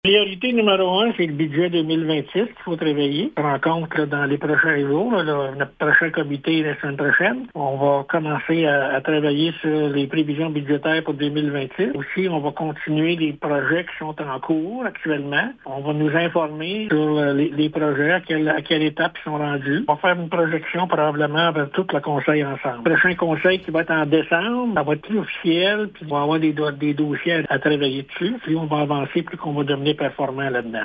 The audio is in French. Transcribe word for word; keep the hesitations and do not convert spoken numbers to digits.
Priorité numéro un, c'est le budget deux mille vingt-six qu'il faut travailler. On rencontre là, dans les prochains jours, là, là, notre prochain comité la semaine prochaine. On va commencer à, à travailler sur les prévisions budgétaires pour deux mille vingt-six. Aussi, on va continuer les projets qui sont en cours actuellement. On va nous informer sur euh, les, les projets, à quelle, à quelle étape ils sont rendus. On va faire une projection probablement avec tout le conseil ensemble. Le prochain conseil qui va être en décembre, ça va être plus officiel, puis on va avoir des, do- des dossiers à, à travailler dessus. Puis on va avancer, plus qu'on va devenir performant là-dedans.